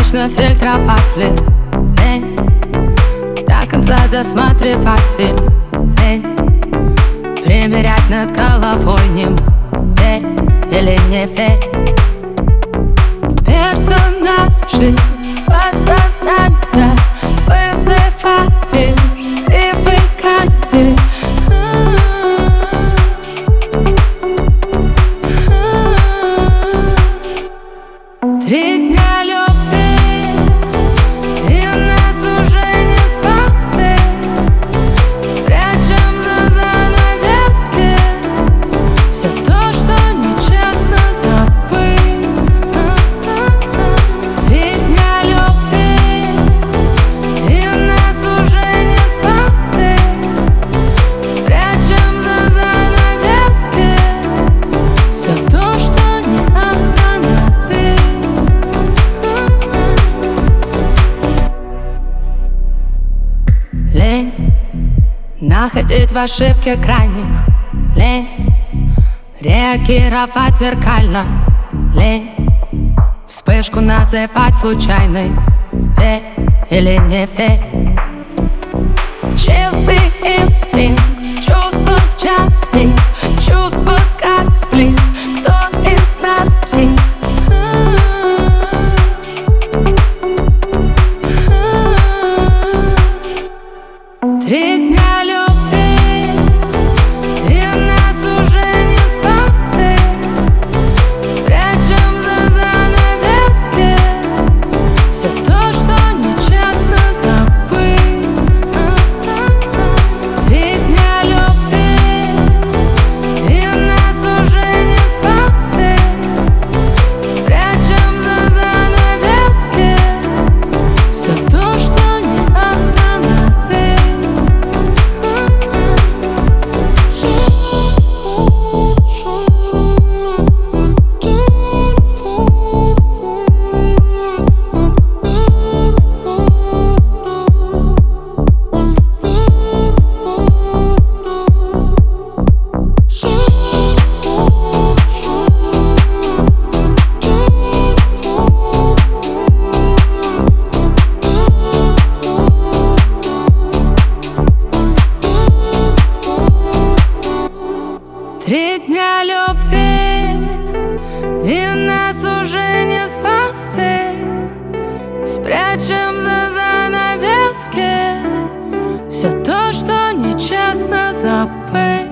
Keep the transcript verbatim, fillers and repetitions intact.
вечно фильтровать флирт. Лень до конца досматривать фильм. Лень примерять над головой ним. Верь или не верь. Персонажи с подсознания вызывает привыкание. Три дня любви, и нас уже не спасти. Спрячем за занавески все то, что нечестно забыть. Три дня любви, и нас уже не спасти. Спрячем за занавески все то, что не остановить. Лень находить в ошибке крайних. Лень реагировать зеркально. Лень вспышку называть случайной. Верь или не верь. Чистый инстинкт, чувства частик, чувства как сплин. Кто из нас псих? Три дня любви, и нас уже не спасти. Спрячем за занавески все то, что нечестно забыть. Три дня любви, и нас уже не спасти. Спрячем за занавески все то, что не остановить. Три дня любви, и нас уже не спасти. Спрячем за занавески все то, что нечестно забыть.